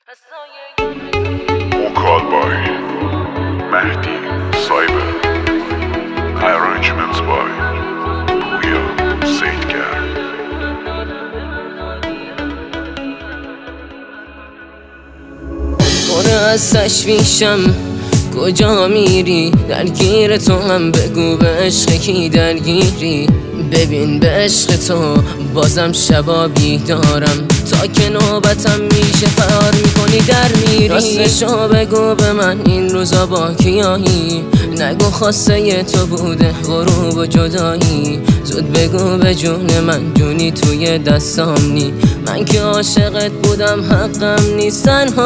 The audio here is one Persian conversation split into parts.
Vocal by Mehdi Cyber. Arrangements by Buya Seidgar. پر از تشویشم کجا میری؟ درگیر تو هم بگو به عشق کی درگیری. ببین به عشق تو بازم شبا بیدارم، تا که نوبتم میشه فرار میکنی در میری. راستشو بگو به من این روزا با کیایی؟ نگو خواسته تو بوده غروب و جدایی. زود بگو به جون من جونی توی دستام نی، من که عاشقت بودم حقم نیست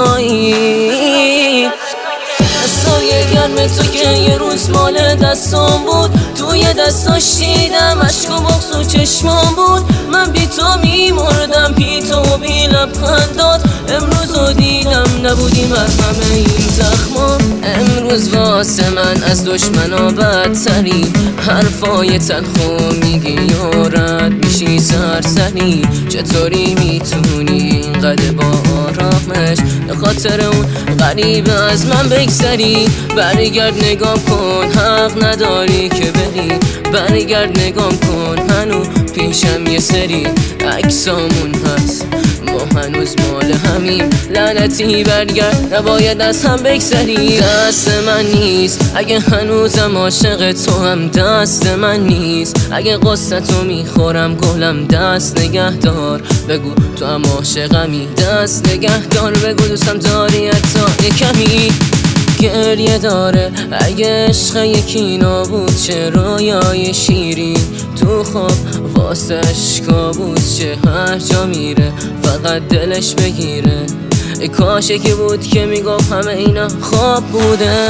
تنهایی. دستای گرم تو که یه روز مال دستام بود، توی دستاش دیدم عشق و بغض و چشمام بود. من بی تو میمردم، بی تو بی لبخندات. امروز رو دیدم نبودی مرهم این زخمام. امروز واسه من از دشمنا بدتری، حرفای تلخو میگی و رد میشی سرسری. چطوری میتونی اینقدر با آرامش به خاطر اون غریب از من بگذری؟ برگرد نگام کن، حق نداری که بری. برگرد نگام کن، هنو پیشم یه سری عکسامون هست، ما هنوز مال همیم. لعنتی برگرد، نباید از هم بگذری. دست من نیست اگه هنوزم عاشق تو هم، دست من نیست اگه قصتو میخورم گلم. دست نگه دار بگو تو هم عاشقمی، دست نگه دار بگو دوستم داری حتی یه کمی. گریه داره اگه عشق یکی نابود چه رویای شیرین تو خواب واسه اشکا بود چه هر جا میره فقط دلش بگیره. کاش یکی بود که میگفت همه اینا خواب بوده.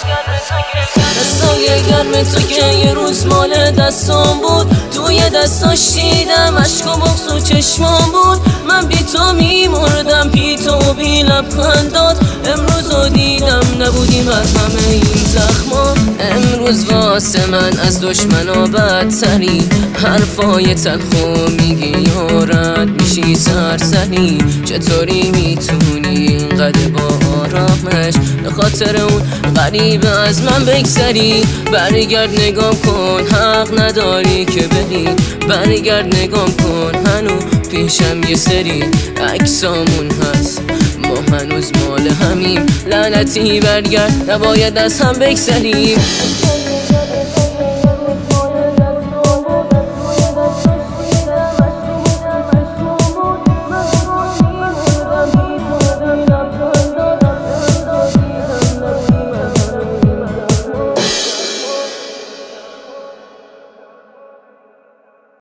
دستای گرم تو که یه روز مال دستام بود، توی دستاش دیدم عشق و بغض و چشمام بود. من بی تو میمردم، بی تو بی لبخندات. امروز رو دیدم نبودی مرهم این زخمام. امروز واسه من از دشمنا بدتری، حرفای تلخو میگی و رد میشی سرسری. چطوری میتونی اینقدر با آرامش به خاطر اون غریب از من بگذری؟ برگرد نگام کن، حق نداری که بری. برگرد نگام کن، هنو پیشم یه سری عکسامون هست، ما هنوز مال همیم. لعنتی برگرد، نباید از هم بگذریم.